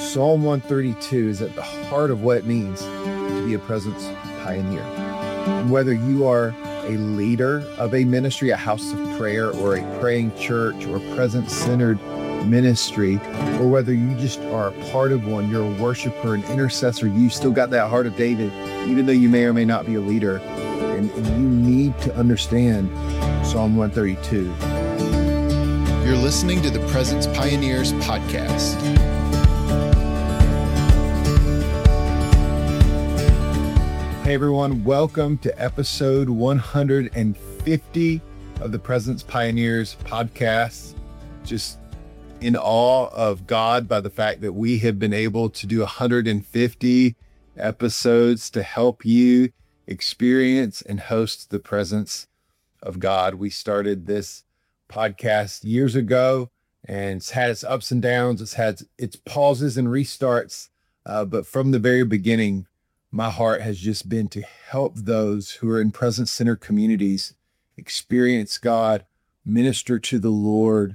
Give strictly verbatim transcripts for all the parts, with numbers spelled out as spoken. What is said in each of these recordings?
Psalm one thirty-two is at the heart of what it means to be a presence pioneer. And whether you are a leader of a ministry, a house of prayer, or a praying church, or presence-centered ministry, or whether you just are a part of one, you're a worshiper, an intercessor, you still got that heart of David, even though you may or may not be a leader. And, and you need to understand Psalm one thirty-two. You're listening to the Presence Pioneers podcast. Hey everyone, welcome to episode one hundred fifty of the Presence Pioneers podcast. Just in awe of God by the fact that we have been able to do one hundred fifty episodes to help you experience and host the presence of God. We started this podcast years ago, and it's had its ups and downs. It's had its pauses and restarts. Uh, but from the very beginning, my heart has just been to help those who are in presence center communities experience God, minister to the Lord,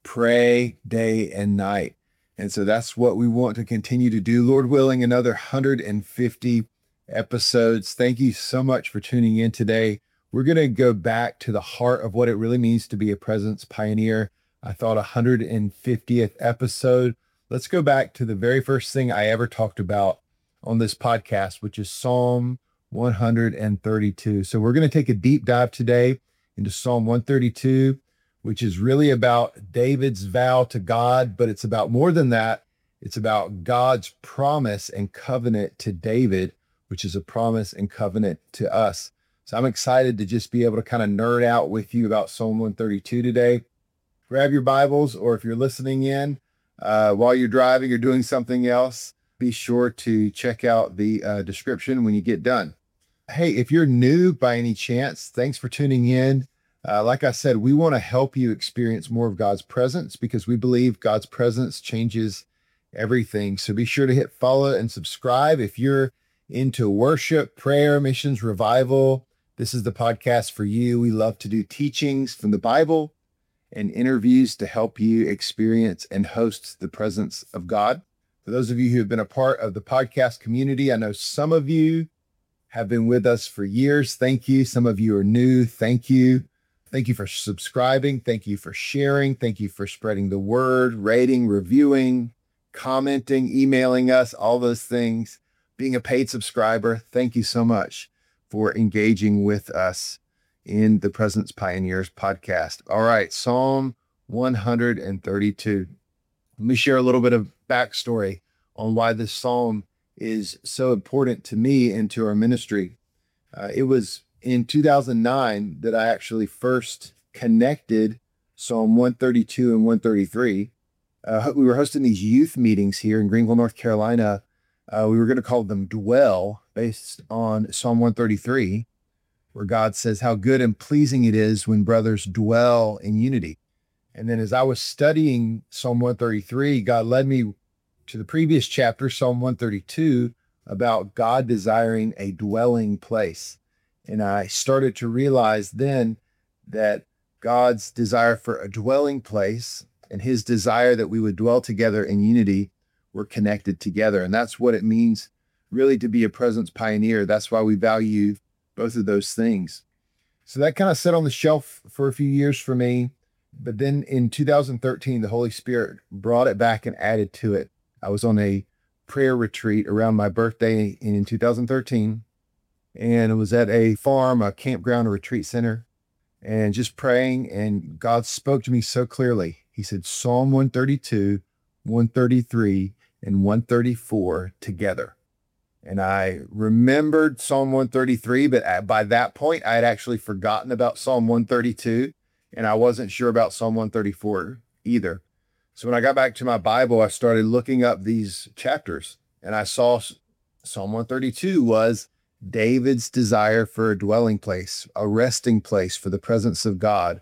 pray day and night. And so that's what we want to continue to do. Lord willing, another one hundred fifty episodes. Thank you so much for tuning in today. We're going to go back to the heart of what it really means to be a presence pioneer. I thought one hundred fiftieth episode. Let's go back to the very first thing I ever talked about on this podcast, which is Psalm one thirty-two. So we're going to take a deep dive today into Psalm one thirty-two, which is really about David's vow to God, but it's about more than that. It's about God's promise and covenant to David, which is a promise and covenant to us. So I'm excited to just be able to kind of nerd out with you about Psalm one thirty-two today. Grab your Bibles, or if you're listening in uh, while you're driving or doing something else, be sure to check out the uh, description when you get done. Hey, if you're new by any chance, thanks for tuning in. Uh, like I said, we want to help you experience more of God's presence because we believe God's presence changes everything. So be sure to hit follow and subscribe. If you're into worship, prayer, missions, revival, this is the podcast for you. We love to do teachings from the Bible and interviews to help you experience and host the presence of God. For those of you who have been a part of the podcast community, I know some of you have been with us for years. Thank you. Some of you are new. Thank you. Thank you for subscribing. Thank you for sharing. Thank you for spreading the word, rating, reviewing, commenting, emailing us, all those things. Being a paid subscriber, thank you so much for engaging with us in the Presence Pioneers podcast. All right, Psalm one thirty-two. Let me share a little bit of backstory on why this psalm is so important to me and to our ministry. Uh, it was in two thousand nine that I actually first connected Psalm one thirty-two and one thirty-three. Uh, we were hosting these youth meetings here in Greenville, North Carolina. Uh, we were going to call them Dwell, based on Psalm one thirty-three, where God says how good and pleasing it is when brothers dwell in unity. And then as I was studying Psalm one thirty-three, God led me to the previous chapter, Psalm one thirty-two, about God desiring a dwelling place. And I started to realize then that God's desire for a dwelling place and his desire that we would dwell together in unity were connected together. And that's what it means really to be a presence pioneer. That's why we value both of those things. So that kind of sat on the shelf for a few years for me. But then in two thousand thirteen, the Holy Spirit brought it back and added to it. I was on a prayer retreat around my birthday in two thousand thirteen, and it was at a farm, a campground, a retreat center, and just praying. And God spoke to me so clearly. He said, Psalm one thirty-two, one thirty-three, and one thirty-four together. And I remembered Psalm one thirty-three, but by that point, I had actually forgotten about Psalm one thirty-two. And I wasn't sure about Psalm one thirty-four either. So when I got back to my Bible, I started looking up these chapters, and I saw Psalm one thirty-two was David's desire for a dwelling place, a resting place for the presence of God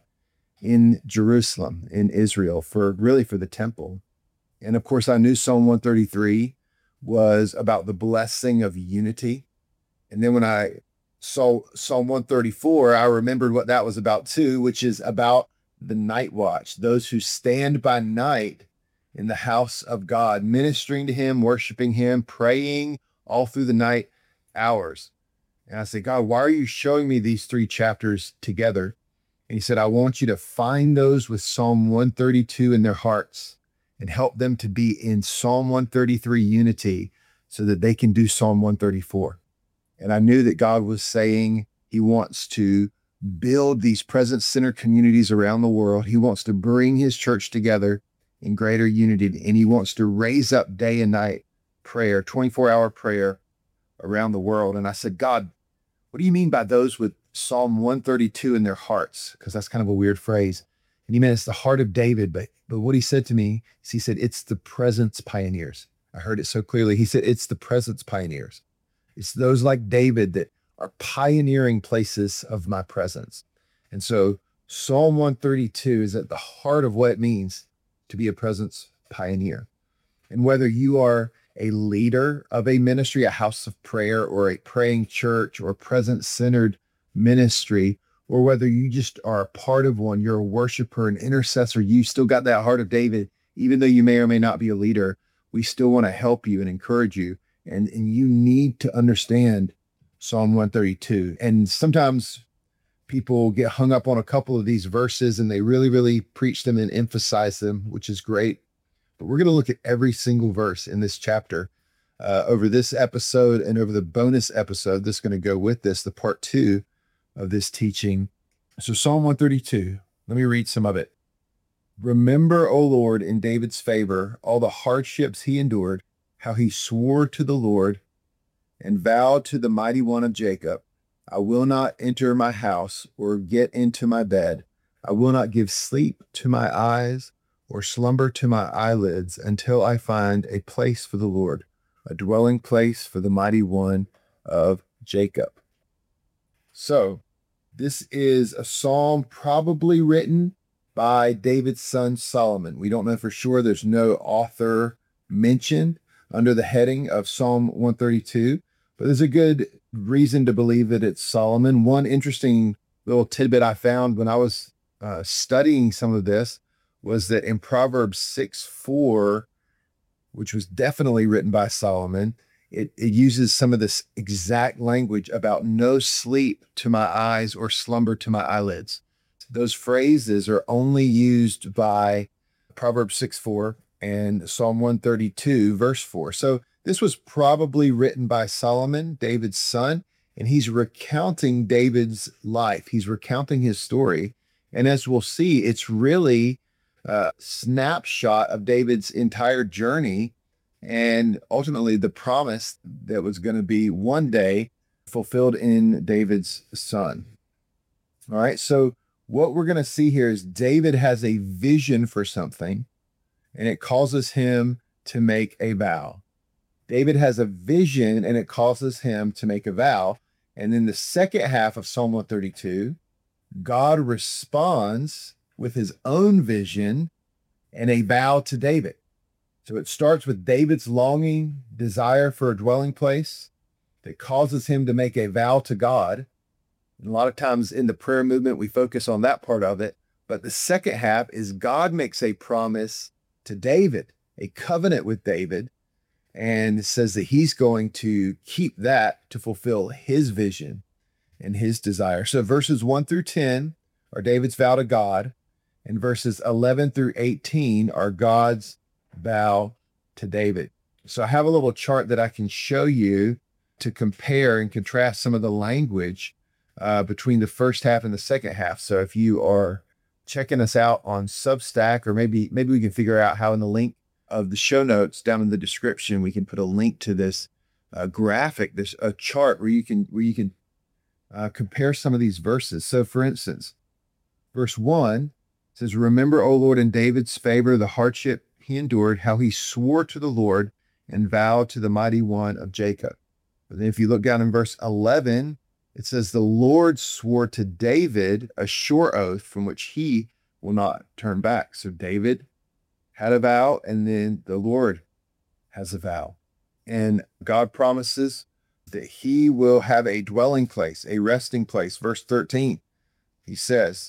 in Jerusalem, in Israel, for really for the temple. And of course, I knew Psalm one thirty-three was about the blessing of unity. And then when I So Psalm one thirty-four, I remembered what that was about too, which is about the night watch, those who stand by night in the house of God, ministering to him, worshiping him, praying all through the night hours. And I said, God, why are you showing me these three chapters together? And he said, I want you to find those with Psalm one thirty-two in their hearts and help them to be in Psalm one thirty-three unity so that they can do Psalm one thirty-four. And I knew that God was saying he wants to build these presence-centered communities around the world. He wants to bring his church together in greater unity, and he wants to raise up day and night prayer, twenty-four hour prayer around the world. And I said, God, what do you mean by those with Psalm one thirty-two in their hearts? Because that's kind of a weird phrase. And he meant it's the heart of David. But, but what he said to me is he said, it's the presence pioneers. I heard it so clearly. He said, it's the presence pioneers. It's those like David that are pioneering places of my presence. And so Psalm one thirty-two is at the heart of what it means to be a presence pioneer. And whether you are a leader of a ministry, a house of prayer, or a praying church, or presence-centered ministry, or whether you just are a part of one, you're a worshiper, an intercessor, you still got that heart of David, even though you may or may not be a leader, we still want to help you and encourage you. And, and you need to understand Psalm one thirty-two. And sometimes people get hung up on a couple of these verses and they really, really preach them and emphasize them, which is great. But we're going to look at every single verse in this chapter uh, over this episode and over the bonus episode that's going to go with this, the part two of this teaching. So Psalm one thirty-two, let me read some of it. Remember, O Lord, in David's favor, all the hardships he endured, how he swore to the Lord and vowed to the Mighty One of Jacob, I will not enter my house or get into my bed. I will not give sleep to my eyes or slumber to my eyelids until I find a place for the Lord, a dwelling place for the Mighty One of Jacob. So this is a psalm probably written by David's son Solomon. We don't know for sure. There's no author mentioned under the heading of Psalm one thirty-two, but there's a good reason to believe that it's Solomon. One interesting little tidbit I found when I was uh, studying some of this was that in Proverbs six four, which was definitely written by Solomon, it, it uses some of this exact language about no sleep to my eyes or slumber to my eyelids. Those phrases are only used by Proverbs six four and Psalm one thirty-two, verse four. So this was probably written by Solomon, David's son, and he's recounting David's life. He's recounting his story. And as we'll see, it's really a snapshot of David's entire journey and ultimately the promise that was going to be one day fulfilled in David's son. All right, so what we're going to see here is David has a vision for something, and it causes him to make a vow. David has a vision, and it causes him to make a vow. And then the second half of Psalm one thirty-two, God responds with his own vision and a vow to David. So it starts with David's longing, desire for a dwelling place that causes him to make a vow to God. And a lot of times in the prayer movement, we focus on that part of it. But the second half is God makes a promise to David, a covenant with David, and says that he's going to keep that to fulfill his vision and his desire. So verses one through ten are David's vow to God, and verses eleven through eighteen are God's vow to David. So I have a little chart that I can show you to compare and contrast some of the language uh, between the first half and the second half. So if you are checking us out on Substack, or maybe maybe we can figure out how in the link of the show notes down in the description, we can put a link to this uh, graphic, this a chart where you can where you can uh, compare some of these verses. So for instance, verse one says, remember, O Lord, in David's favor, the hardship he endured, how he swore to the Lord and vowed to the Mighty One of Jacob. But then if you look down in verse eleven, it says, the Lord swore to David a sure oath from which he will not turn back. So David had a vow, and then the Lord has a vow. And God promises that he will have a dwelling place, a resting place. Verse thirteen, he says,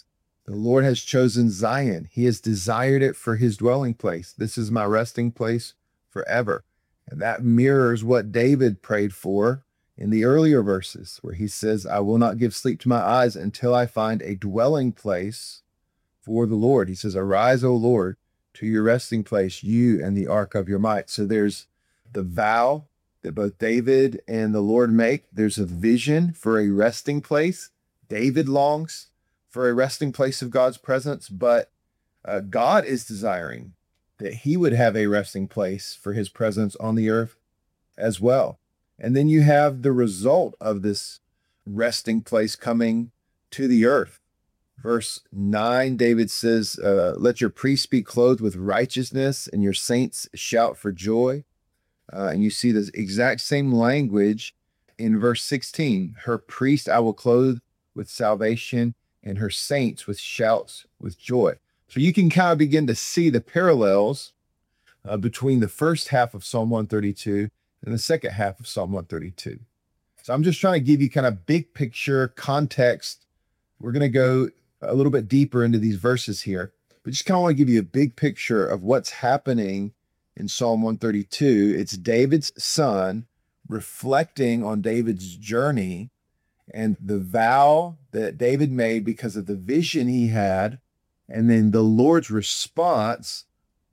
The Lord has chosen Zion. He has desired it for his dwelling place. This is my resting place forever. And that mirrors what David prayed for in the earlier verses, where he says, I will not give sleep to my eyes until I find a dwelling place for the Lord. He says, arise, O Lord, to your resting place, you and the ark of your might. So there's the vow that both David and the Lord make. There's a vision for a resting place. David longs for a resting place of God's presence, but uh, God is desiring that he would have a resting place for his presence on the earth as well. And then you have the result of this resting place coming to the earth. Verse nine, David says, uh, let your priests be clothed with righteousness and your saints shout for joy. Uh, and you see this exact same language in verse sixteen. Her priest I will clothe with salvation and her saints with shouts with joy. So you can kind of begin to see the parallels uh, between the first half of Psalm one thirty-two and the second half of Psalm one thirty-two. So I'm just trying to give you kind of big picture context. We're going to go a little bit deeper into these verses here, but just kind of want to give you a big picture of what's happening in Psalm one thirty-two. It's David's son reflecting on David's journey and the vow that David made because of the vision he had, and then the Lord's response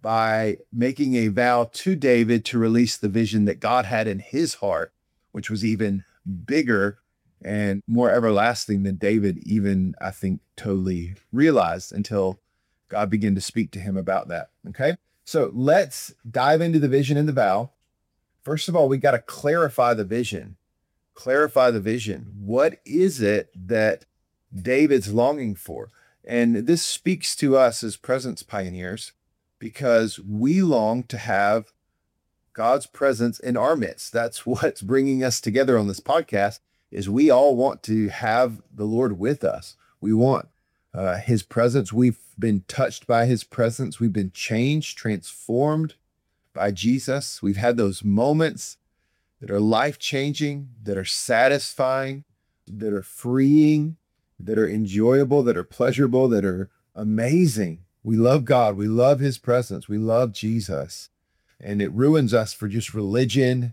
by making a vow to David to release the vision that God had in his heart, which was even bigger and more everlasting than David even, I think, totally realized until God began to speak to him about that. Okay, so let's dive into the vision and the vow. First of all, we got to clarify the vision. Clarify the vision. What is it that David's longing for? And this speaks to us as presence pioneers because we long to have God's presence in our midst. That's what's bringing us together on this podcast, is we all want to have the Lord with us. We want uh, his presence. We've been touched by his presence. We've been changed, transformed by Jesus. We've had those moments that are life-changing, that are satisfying, that are freeing, that are enjoyable, that are pleasurable, that are amazing. We love God. We love his presence. We love Jesus. And it ruins us for just religion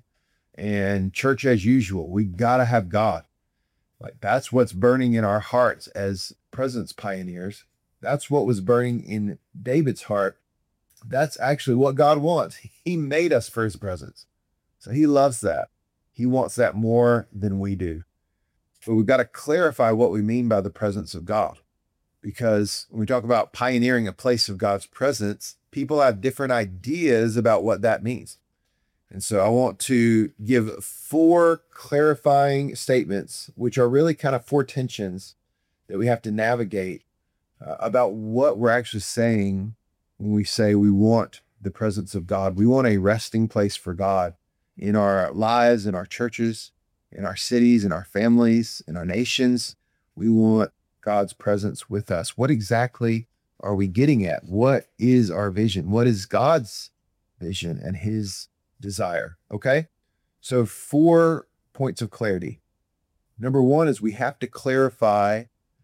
and church as usual. We got to have God. Like, that's what's burning in our hearts as presence pioneers. That's what was burning in David's heart. That's actually what God wants. He made us for his presence. So he loves that. He wants that more than we do. But we've got to clarify what we mean by the presence of God. Because when we talk about pioneering a place of God's presence, people have different ideas about what that means. And so I want to give four clarifying statements, which are really kind of four tensions that we have to navigate uh, about what we're actually saying when we say we want the presence of God. We want a resting place for God in our lives, in our churches, in our cities, in our families, in our nations. We want God's presence with us. What exactly are we getting at? What is our vision? What is God's vision and his desire? Okay, so four points of clarity. Number one is we have to clarify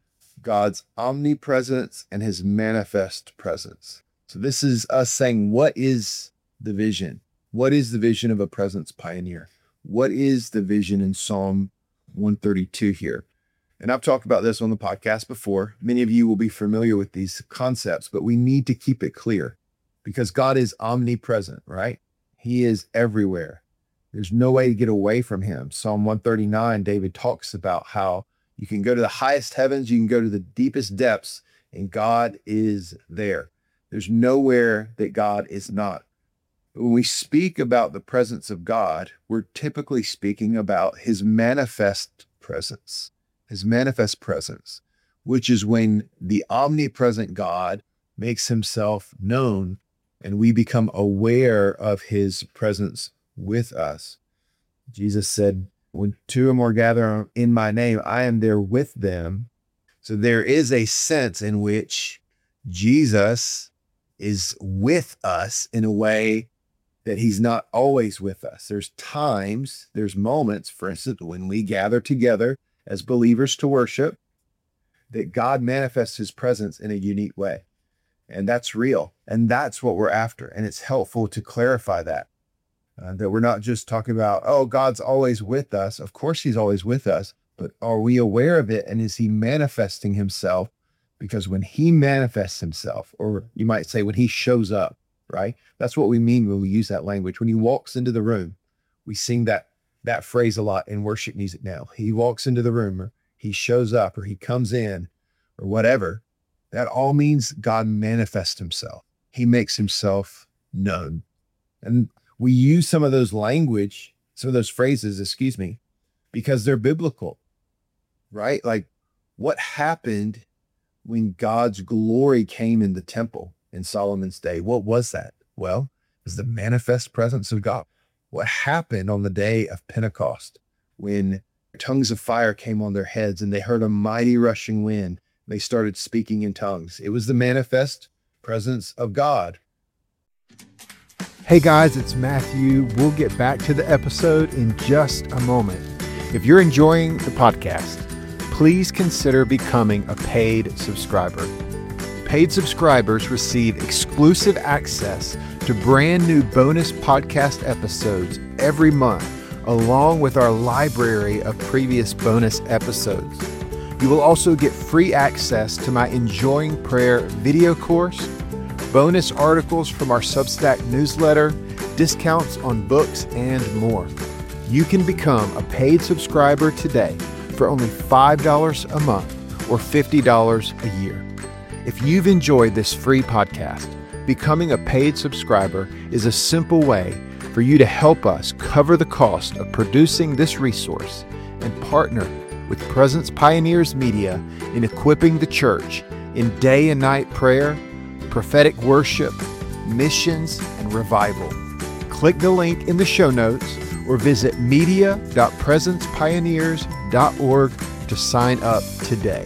God's omnipresence and his manifest presence. So this is us saying, what is the vision? What is the vision of a presence pioneer? What is the vision in Psalm one thirty-two here? And I've talked about this on the podcast before. Many of you will be familiar with these concepts, but we need to keep it clear because God is omnipresent, right? He is everywhere. There's no way to get away from him. Psalm one thirty-nine, David talks about how you can go to the highest heavens, you can go to the deepest depths, and God is there. There's nowhere that God is not. When we speak about the presence of God, we're typically speaking about his manifest presence, his manifest presence, which is when the omnipresent God makes himself known and we become aware of his presence with us. Jesus said, when two or more gather in my name, I am there with them. So there is a sense in which Jesus is with us in a way that he's not always with us. There's times, there's moments, for instance, when we gather together as believers to worship, that God manifests his presence in a unique way. And that's real. And that's what we're after. And it's helpful to clarify that, uh, that we're not just talking about, oh, God's always with us. Of course, he's always with us, but are we aware of it? And is he manifesting himself? Because when he manifests himself, or you might say when he shows up, right? That's what we mean when we use that language. When he walks into the room, we sing that, that phrase a lot in worship music now. He walks into the room, or he shows up, or he comes in, or whatever. That all means God manifests himself. He makes himself known. And we use some of those language, some of those phrases, excuse me, because they're biblical, right? Like, what happened when God's glory came in the temple in Solomon's day? What was that? Well, it was the manifest presence of God. What happened on the day of Pentecost when tongues of fire came on their heads and they heard a mighty rushing wind? They started speaking in tongues. It was the manifest presence of God. Hey guys, it's Matthew. We'll get back to the episode in just a moment. If you're enjoying the podcast, please consider becoming a paid subscriber. Paid subscribers receive exclusive access to brand new bonus podcast episodes every month, along with our library of previous bonus episodes. You will also get free access to my Enjoying Prayer video course, bonus articles from our Substack newsletter, discounts on books, and more. You can become a paid subscriber today for only five dollars a month or fifty dollars a year. If you've enjoyed this free podcast, becoming a paid subscriber is a simple way for you to help us cover the cost of producing this resource and partner with Presence Pioneers Media in equipping the church in day and night prayer, prophetic worship, missions, and revival. Click the link in the show notes or visit media dot presence pioneers dot org to sign up today.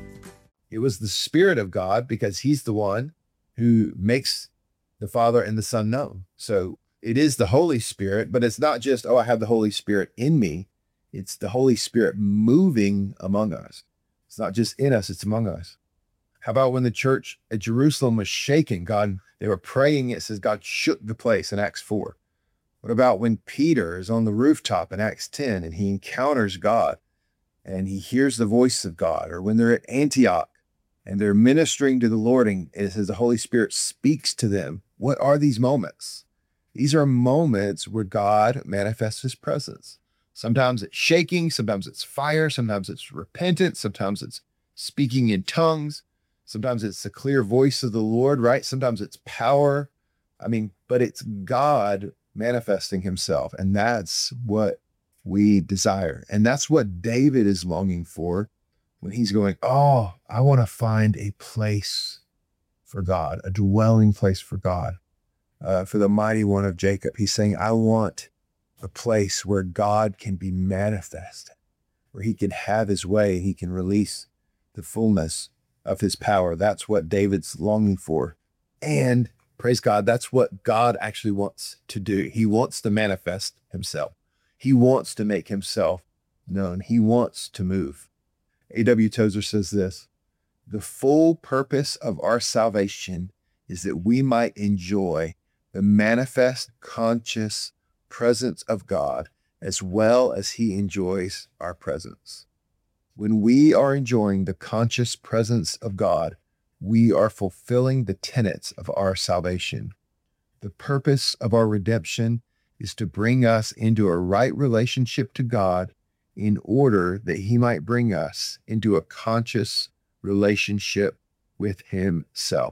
It was the Spirit of God because he's the one who makes the Father and the Son known. So it is the Holy Spirit, but it's not just, oh, I have the Holy Spirit in me. It's the Holy Spirit moving among us. It's not just in us, it's among us. How about when the church at Jerusalem was shaking? God, they were praying. It says God shook the place in Acts four. What about when Peter is on the rooftop in Acts ten and he encounters God and he hears the voice of God? Or when they're at Antioch and they're ministering to the Lord and it says the Holy Spirit speaks to them. What are these moments? These are moments where God manifests his presence. Sometimes it's shaking, sometimes it's fire, sometimes it's repentance, sometimes it's speaking in tongues, sometimes it's the clear voice of the Lord, right? Sometimes it's power. I mean, but it's God manifesting himself, and that's what we desire. And that's what David is longing for when he's going, oh, I want to find a place for God, a dwelling place for God, uh, for the mighty one of Jacob. He's saying, I want a place where God can be manifest, where he can have his way, he can release the fullness of his power. That's what David's longing for. And praise God, that's what God actually wants to do. He wants to manifest himself. He wants to make himself known. He wants to move. A W Tozer says this, the full purpose of our salvation is that we might enjoy the manifest, conscious presence of God as well as he enjoys our presence. When we are enjoying the conscious presence of God, we are fulfilling the tenets of our salvation. The purpose of our redemption is to bring us into a right relationship to God in order that he might bring us into a conscious relationship with himself.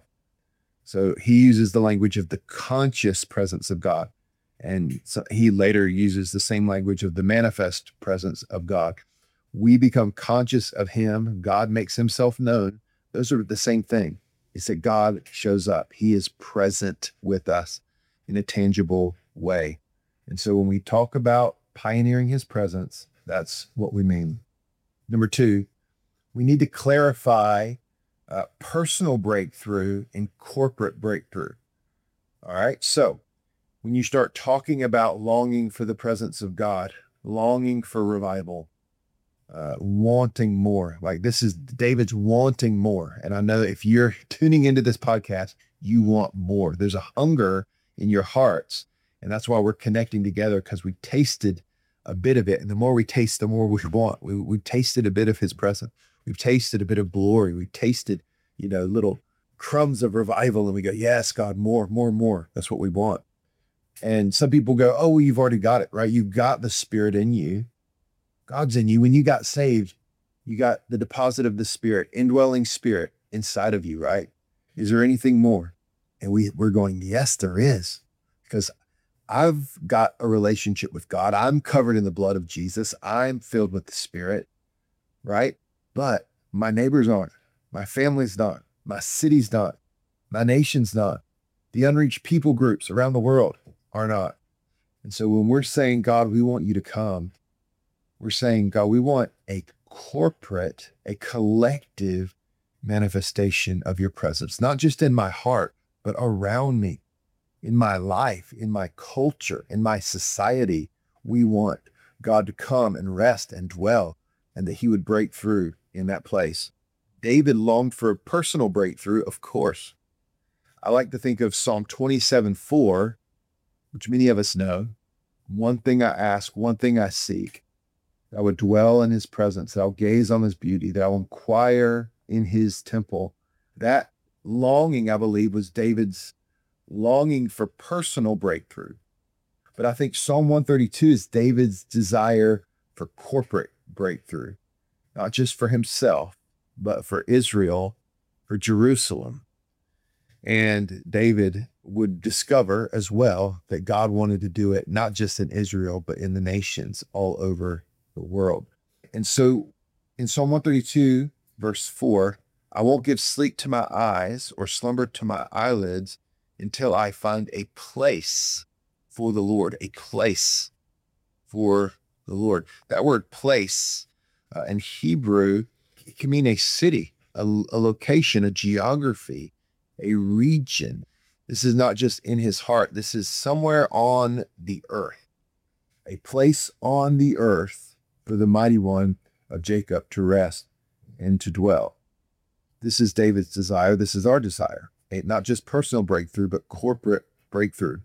So he uses the language of the conscious presence of God. And so he later uses the same language of the manifest presence of God. We become conscious of him. God makes himself known. Those are the same thing. It's that God shows up. He is present with us in a tangible way. And so when we talk about pioneering his presence, that's what we mean. Number two, we need to clarify uh, personal breakthrough and corporate breakthrough. All right. So when you start talking about longing for the presence of God, longing for revival, uh, wanting more. Like this is David's wanting more. And I know if you're tuning into this podcast, you want more. There's a hunger in your hearts. And that's why we're connecting together, because we tasted a bit of it. And the more we taste, the more we want. We, we've tasted a bit of his presence. We've tasted a bit of glory. We've tasted, you know, little crumbs of revival. And we go, yes, God, more, more, more. That's what we want. And some people go, oh, well, you've already got it, right? You've got the Spirit in you. God's in you. When you got saved, you got the deposit of the Spirit, indwelling Spirit inside of you, right? Is there anything more? And we, we're going, yes, there is. Because I've got a relationship with God. I'm covered in the blood of Jesus. I'm filled with the Spirit, right? But my neighbors aren't. My family's not. My city's not. My nation's not. The unreached people groups around the world are not. And so when we're saying, God, we want you to come, we're saying, God, we want a corporate, a collective manifestation of your presence, not just in my heart, but around me, in my life, in my culture, in my society. We want God to come and rest and dwell, and that he would break through in that place. David longed for a personal breakthrough, of course. I like to think of Psalm twenty-seven four, which many of us know. One thing I ask, one thing I seek, that I would dwell in his presence, that I'll gaze on his beauty, that I'll inquire in his temple. That longing, I believe, was David's longing for personal breakthrough. But I think Psalm one thirty-two is David's desire for corporate breakthrough, not just for himself, but for Israel, for Jerusalem. And David would discover as well that God wanted to do it, not just in Israel, but in the nations all over the world. And so in Psalm one thirty-two, verse four, I won't give sleep to my eyes or slumber to my eyelids until I find a place for the Lord, a place for the Lord. That word place uh, in Hebrew, it can mean a city, a, a location, a geography, a region. This is not just in his heart. This is somewhere on the earth, a place on the earth for the mighty one of Jacob to rest and to dwell. This is David's desire. This is our desire. Not just personal breakthrough, but corporate breakthrough.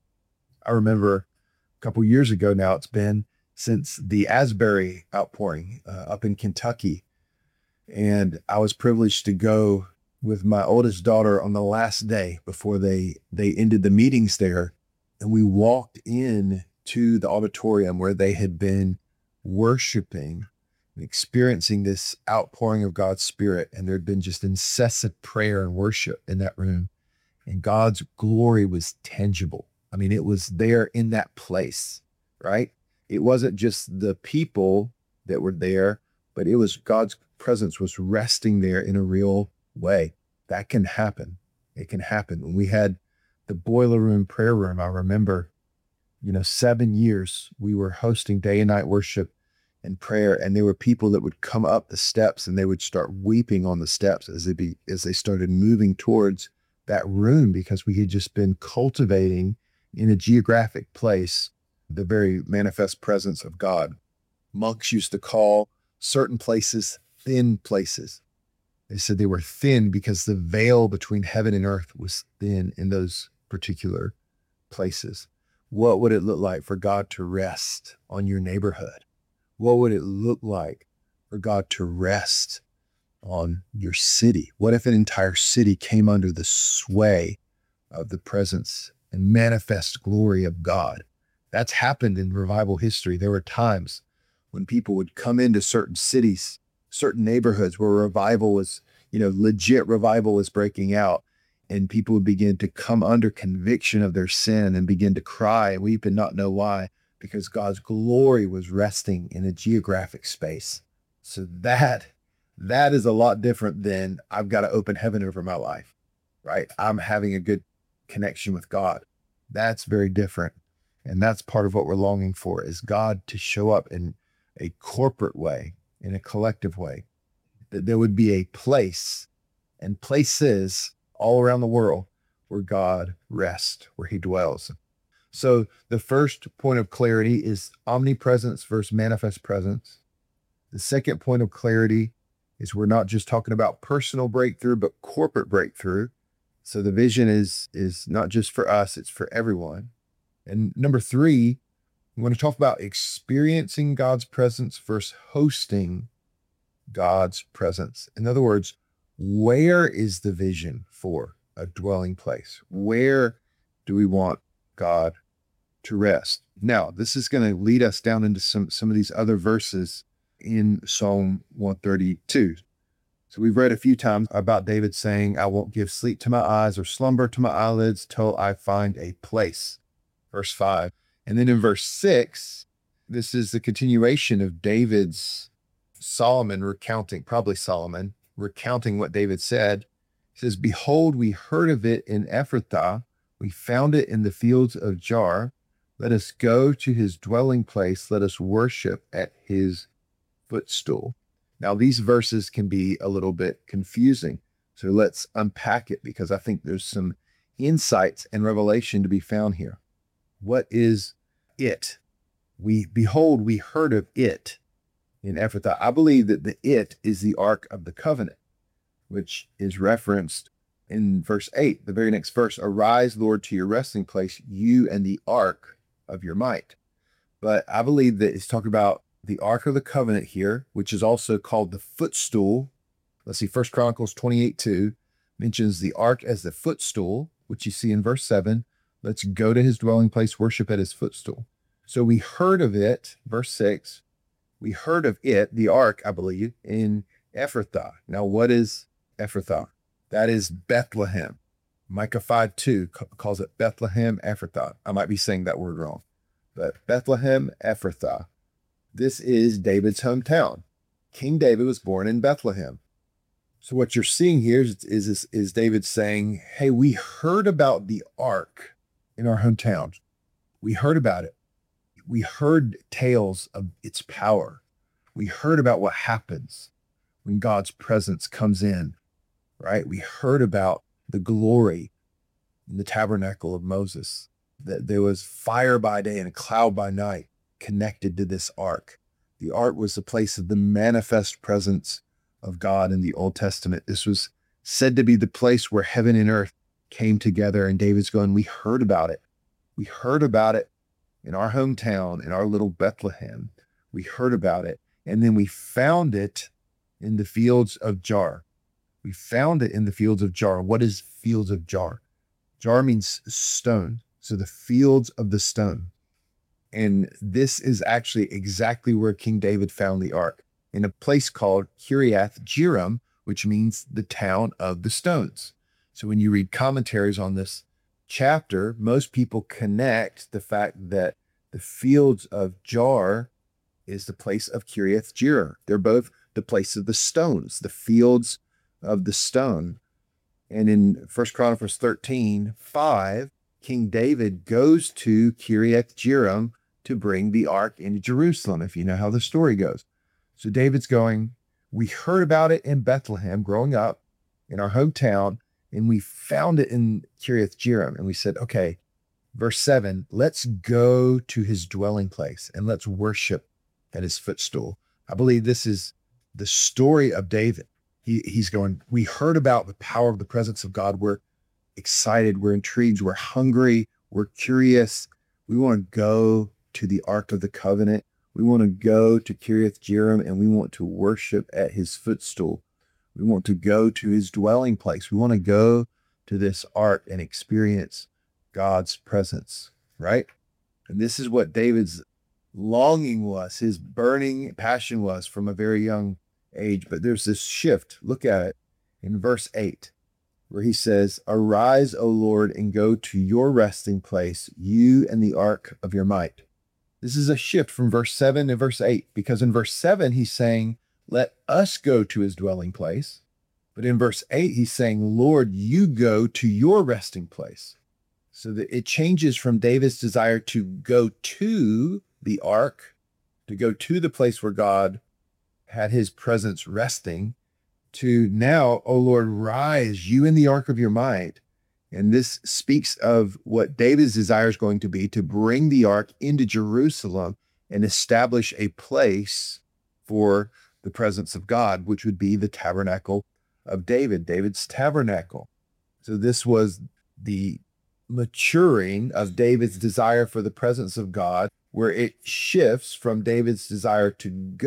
I remember a couple years ago now, it's been since the Asbury outpouring uh, up in Kentucky. And I was privileged to go with my oldest daughter on the last day before they, they ended the meetings there. And we walked in to the auditorium where they had been worshiping, experiencing this outpouring of God's Spirit. And there had been just incessant prayer and worship in that room. And God's glory was tangible. I mean, it was there in that place, right? It wasn't just the people that were there, but it was God's presence was resting there in a real way. That can happen. It can happen. When we had the boiler room prayer room, I remember, you know, seven years we were hosting day and night worship and prayer, and there were people that would come up the steps and they would start weeping on the steps as they be as they started moving towards that room, because we had just been cultivating in a geographic place the very manifest presence of God. Monks used to call certain places thin places. They said they were thin because the veil between heaven and earth was thin in those particular places. What would it look like for God to rest on your neighborhood? What would it look like for God to rest on your city? What if an entire city came under the sway of the presence and manifest glory of God? That's happened in revival history. There were times when people would come into certain cities, certain neighborhoods where revival was, you know, legit revival was breaking out, and people would begin to come under conviction of their sin and begin to cry and weep and not know why, because God's glory was resting in a geographic space. So that, that is a lot different than I've got to open heaven over my life, right? I'm having a good connection with God. That's very different. And that's part of what we're longing for, is God to show up in a corporate way, in a collective way, that there would be a place and places all around the world where God rests, where he dwells. So the first point of clarity is omnipresence versus manifest presence. The second point of clarity is we're not just talking about personal breakthrough, but corporate breakthrough. So the vision is, is not just for us, it's for everyone. And number three, we want to talk about experiencing God's presence versus hosting God's presence. In other words, where is the vision for a dwelling place? Where do we want God to rest? Now, this is going to lead us down into some, some of these other verses in Psalm one thirty-two. So we've read a few times about David saying, I won't give sleep to my eyes or slumber to my eyelids till I find a place. Verse five. And then in verse six, this is the continuation of David's Solomon recounting, probably Solomon, recounting what David said. He says, behold, we heard of it in Ephrathah. We found it in the fields of Jar. Let us go to his dwelling place. Let us worship at his footstool. Now, these verses can be a little bit confusing. So let's unpack it because I think there's some insights and revelation to be found here. What is it? We behold, we heard of it in Ephrathah. I believe that the it is the Ark of the Covenant, which is referenced in verse eight, the very next verse. Arise, Lord, to your resting place, you and the ark of your might. But I believe that it's talking about the Ark of the Covenant here, which is also called the footstool. Let's see, First Chronicles twenty-eight two mentions the ark as the footstool, which you see in verse seven. Let's go to his dwelling place, worship at his footstool. So we heard of it, verse six. We heard of it, the ark, I believe, in Ephrathah. Now, what is Ephrathah? That is Bethlehem. Micah five two calls it Bethlehem Ephrathah. I might be saying that word wrong, but Bethlehem Ephrathah. This is David's hometown. King David was born in Bethlehem. So what you're seeing here is, is, is David saying, hey, we heard about the ark in our hometown. We heard about it. We heard tales of its power. We heard about what happens when God's presence comes in, right? We heard about the glory in the tabernacle of Moses, that there was fire by day and a cloud by night connected to this ark. The ark was the place of the manifest presence of God in the Old Testament. This was said to be the place where heaven and earth came together, and David's going, we heard about it. We heard about it in our hometown, in our little Bethlehem. We heard about it, and then we found it in the fields of Jar. We found it in the fields of Jar. What is fields of Jar? Jar means stone. So the fields of the stone. And this is actually exactly where King David found the ark, in a place called Kiriath Jearim, which means the town of the stones. So when you read commentaries on this chapter, most people connect the fact that the fields of Jar is the place of Kiriath Jearim. They're both the place of the stones, the fields of the stone. And in First Chronicles thirteen five, King David goes to Kiriath Jearim to bring the ark into Jerusalem, if you know how the story goes. So David's going, we heard about it in Bethlehem growing up in our hometown, and we found it in Kiriath Jearim. And we said, okay, verse seven, let's go to his dwelling place and let's worship at his footstool. I believe this is the story of David. He, he's going, we heard about the power of the presence of God. We're excited. We're intrigued. We're hungry. We're curious. We want to go to the Ark of the Covenant. We want to go to Kiriath Jearim, and we want to worship at his footstool. We want to go to his dwelling place. We want to go to this ark and experience God's presence, right? And this is what David's longing was, his burning passion was from a very young age. But there's this shift. Look at it in verse eight, where he says, arise, O Lord, and go to your resting place, you and the ark of your might. This is a shift from verse seven to verse eight, because in verse seven, he's saying, let us go to his dwelling place. But in verse eight, he's saying, Lord, you go to your resting place. So that it changes from David's desire to go to the ark, to go to the place where God had his presence resting, to now, O Lord, rise, you in the ark of your might. And this speaks of what David's desire is going to be, to bring the ark into Jerusalem and establish a place for the presence of God, which would be the tabernacle of David, David's tabernacle. So this was the maturing of David's desire for the presence of God, where it shifts from David's desire to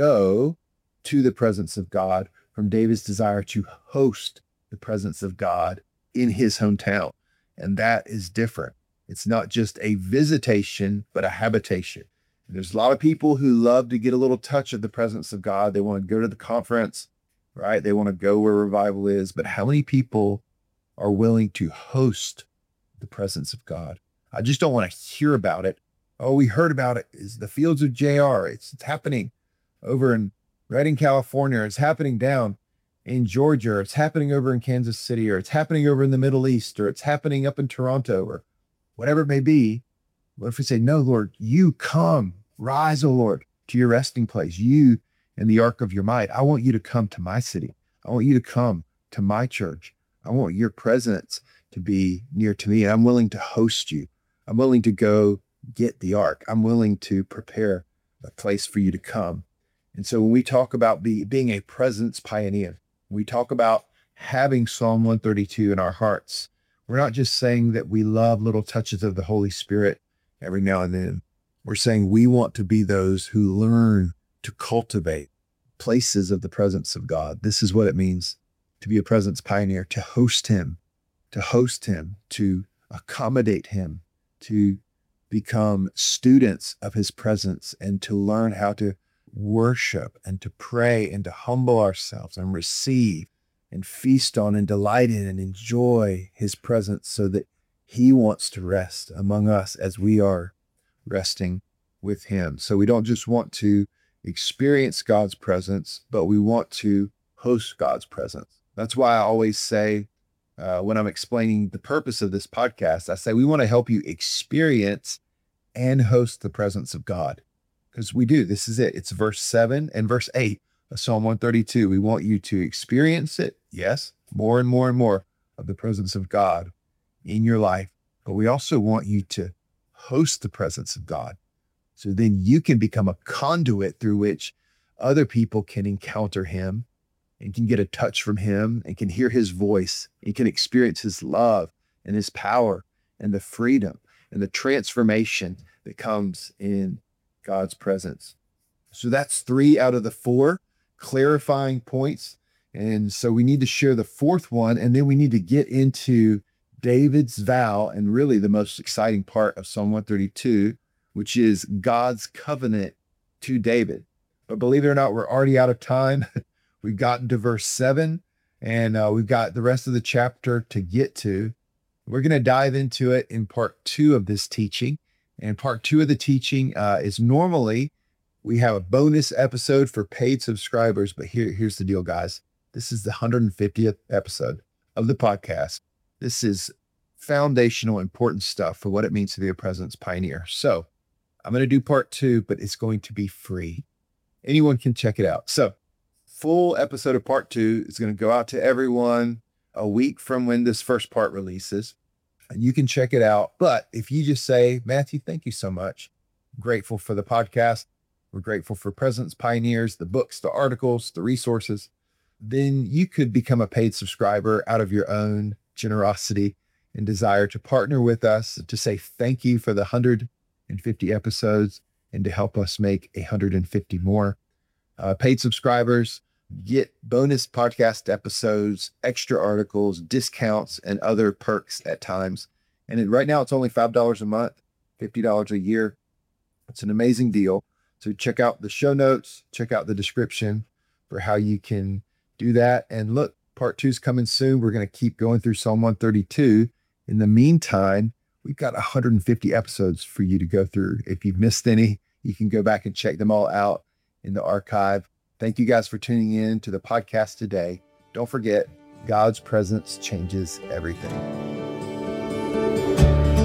go to the presence of God, from David's desire to host the presence of God in his hometown. And that is different. It's not just a visitation, but a habitation. There's a lot of people who love to get a little touch of the presence of God. They want to go to the conference, right? They want to go where revival is. But how many people are willing to host the presence of God? I just don't want to hear about it. Oh, we heard about it. It's the fields of J R. It's, it's happening over in Redding, California. It's happening down in Georgia. Or it's happening over in Kansas City, or it's happening over in the Middle East, or it's happening up in Toronto, or whatever it may be. What if we say, no, Lord, you come, rise, O Lord, to your resting place, you and the ark of your might. I want you to come to my city. I want you to come to my church. I want your presence to be near to me. And I'm willing to host you. I'm willing to go get the ark. I'm willing to prepare a place for you to come. And so when we talk about be, being a presence pioneer, we talk about having Psalm one thirty-two in our hearts. We're not just saying that we love little touches of the Holy Spirit every now and then. We're saying we want to be those who learn to cultivate places of the presence of God. This is what it means to be a presence pioneer, to host him, to host him, to accommodate him, to become students of his presence, and to learn how to worship and to pray and to humble ourselves and receive and feast on and delight in and enjoy his presence, so that he wants to rest among us as we are resting with him. So we don't just want to experience God's presence, but we want to host God's presence. That's why I always say, uh, when I'm explaining the purpose of this podcast, I say we want to help you experience and host the presence of God. Because we do. This is it. It's verse seven and verse eight of Psalm one thirty-two. We want you to experience it, yes, more and more and more of the presence of God in your life. But we also want you to host the presence of God, so then you can become a conduit through which other people can encounter him and can get a touch from him and can hear his voice and can experience his love and his power and the freedom and the transformation that comes in God's presence. So that's three out of the four clarifying points. And so we need to share the fourth one, and then we need to get into David's vow, and really the most exciting part of Psalm one thirty-two, which is God's covenant to David. But believe it or not, we're already out of time. We've gotten to verse seven, and uh, we've got the rest of the chapter to get to. We're going to dive into it in part two of this teaching. And part two of the teaching uh, is normally we have a bonus episode for paid subscribers, but here, here's the deal, guys. This is the one hundred fiftieth episode of the podcast. This is foundational, important stuff for what it means to be a presence pioneer. So I'm going to do part two, but it's going to be free. Anyone can check it out. So full episode of part two is going to go out to everyone a week from when this first part releases, and you can check it out. But if you just say, Matthew, thank you so much. I'm grateful for the podcast. We're grateful for Presence Pioneers, the books, the articles, the resources. Then you could become a paid subscriber out of your own generosity and desire to partner with us, to say thank you for the one hundred fifty episodes and to help us make one hundred fifty more. Uh, paid subscribers get bonus podcast episodes, extra articles, discounts, and other perks at times. And it, right now it's only five dollars a month, fifty dollars a year. It's an amazing deal. So check out the show notes, check out the description for how you can do that. And look, part two is coming soon. We're going to keep going through Psalm one thirty-two. In the meantime, we've got one hundred fifty episodes for you to go through. If you've missed any, you can go back and check them all out in the archive. Thank you guys for tuning in to the podcast today. Don't forget, God's presence changes everything.